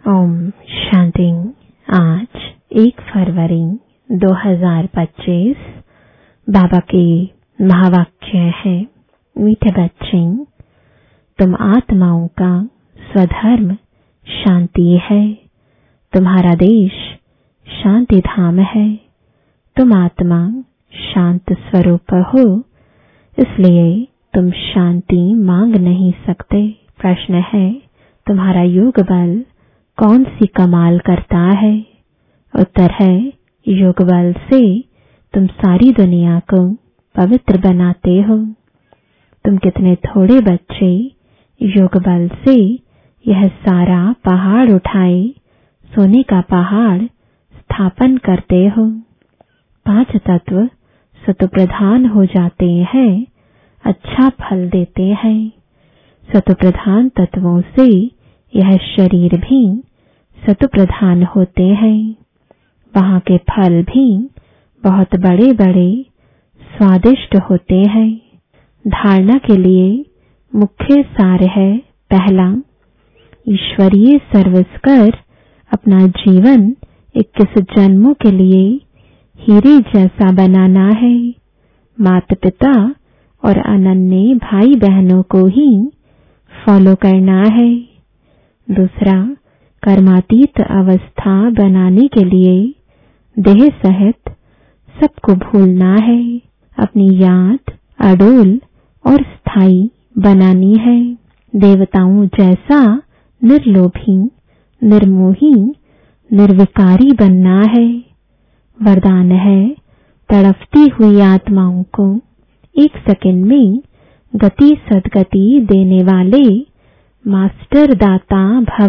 ओम शांति। आज 1 फरवरी 2025 बाबा के महावाक्य है। मीठे बच्चे, तुम आत्माओं का स्वधर्म शांति है। तुम्हारा देश शांति धाम है। तुम आत्मा शांत स्वरूप हो, इसलिए तुम शांति मांग नहीं सकते। प्रश्न है, तुम्हारा योग बल कौन सी कमाल करता है? उत्तर है, योग बल से तुम सारी दुनिया को पवित्र बनाते हो। तुम कितने थोड़े बच्चे योग बल से यह सारा पहाड़ उठाए सोने का पहाड़ स्थापन करते हो। 5 तत्व सत्वप्रधान हो जाते हैं, अच्छा फल देते हैं। सत्वप्रधान तत्वों से यह शरीर भी सत्वप्रधान होते हैं। वहां के फल भी बहुत बड़े बड़े स्वादिष्ट होते हैं। धारणा के लिए मुख्य सार है, पहला, ईश्वरीय सर्विस कर अपना जीवन 21 जन्मों के लिए हीरे जैसा बनाना है। माता पिता और अनन्य भाई बहनों को ही फॉलो करना है। दूसरा, कर्मातीत अवस्था बनाने के लिए देह सहित सबको भूलना है। अपनी याद अडोल और स्थायी बनानी है। देवताओं जैसा निर्लोभी, निर्मोही, निर्विकारी बनना है। वरदान है, तड़पती हुई आत्माओं को 1 सेकंड में गति सदगति देने वाले मास्टर दाता भव।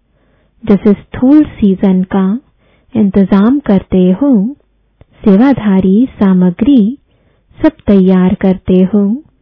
जैसे स्थूल सीजन का इंतजाम करते हो, सेवाधारी सामग्री सब तैयार करते हो,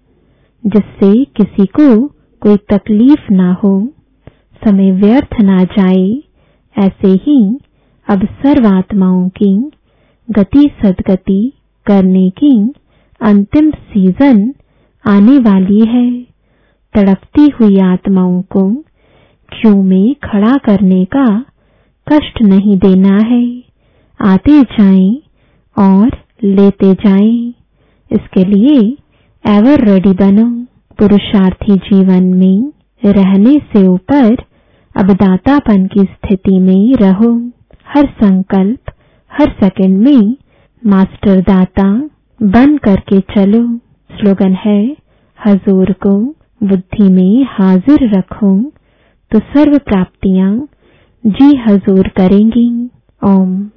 जिससे किसी को कोई तकलीफ ना हो, समय व्यर्थ ना जाए। ऐसे ही अब सर्व आत्माओं की गति सदगति करने की अंतिम सीजन आने वाली है। तड़पती हुई आत्माओं को क्यू में खड़ा करने का कष्ट नहीं देना है। आते जाएं और लेते जाएं। इसके लिए एवर रेडी बनो। पुरुषार्थी जीवन में रहने से ऊपर अब दातापन की स्थिति में रहो। हर संकल्प, हर सेकंड में मास्टर दाता बन करके चलो। स्लोगन है, हजूर को बुद्धि में हाजिर रखो तो सर्व प्राप्तियां जी हजूर करेंगी। ओम